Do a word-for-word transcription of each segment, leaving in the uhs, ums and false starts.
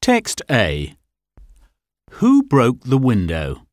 Text A. Who broke the window?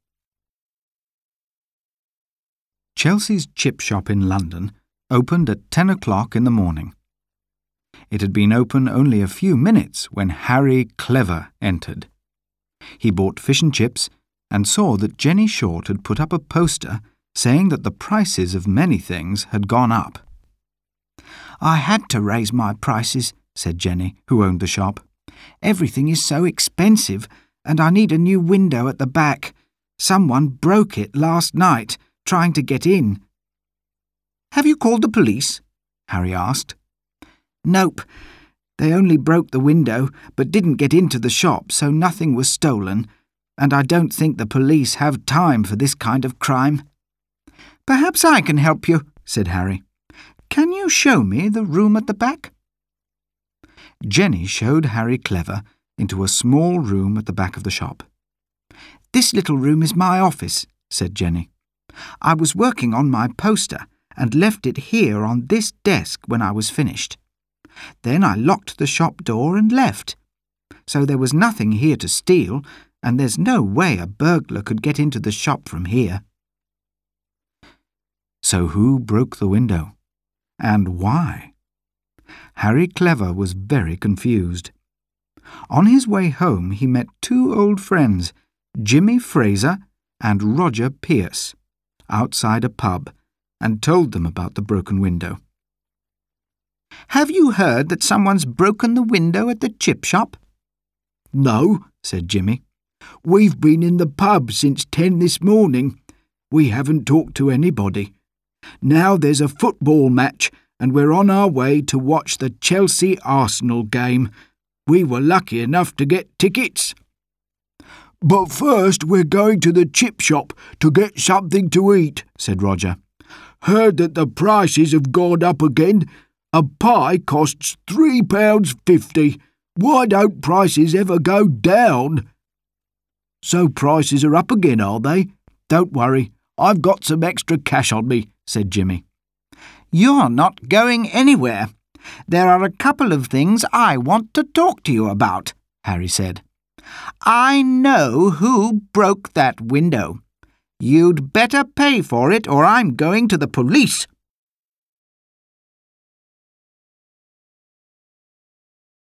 Chelsea's chip shop in London opened at ten o'clock in the morning. It had been open only a few minutes when Harry Clever entered. He bought fish and chips and saw that Jenny Short had put up a poster saying that the prices of many things had gone up. "I had to raise my prices," said Jenny, who owned the shop. "Everything is so expensive, and I need a new window at the back. Someone broke it last night, trying to get in." "Have you called the police?" Harry asked. "Nope. They only broke the window, but didn't get into the shop, so nothing was stolen, and I don't think the police have time for this kind of crime." "Perhaps I can help you," said Harry. "Can you show me the room at the back?" Jenny showed Harry Clever into a small room at the back of the shop. "This little room is my office," said Jenny. "I was working on my poster and left it here on this desk when I was finished. Then I locked the shop door and left. So there was nothing here to steal, and there's no way a burglar could get into the shop from here." So who broke the window? And why? Harry Clever was very confused. On his way home he met two old friends, Jimmy Fraser and Roger Pierce, outside a pub, and told them about the broken window. "Have you heard that someone's broken the window at the chip shop?" "No," said Jimmy. "We've been in the pub since ten this morning. We haven't talked to anybody. Now there's a football match, and we're on our way to watch the Chelsea-Arsenal game. We were lucky enough to get tickets." "But first we're going to the chip shop to get something to eat," said Roger. "Heard that the prices have gone up again. A pie costs three pounds fifty. Why don't prices ever go down?" "So prices are up again, are they? Don't worry, I've got some extra cash on me," said Jimmy. "You're not going anywhere. There are a couple of things I want to talk to you about," Harry said. "I know who broke that window. You'd better pay for it or I'm going to the police."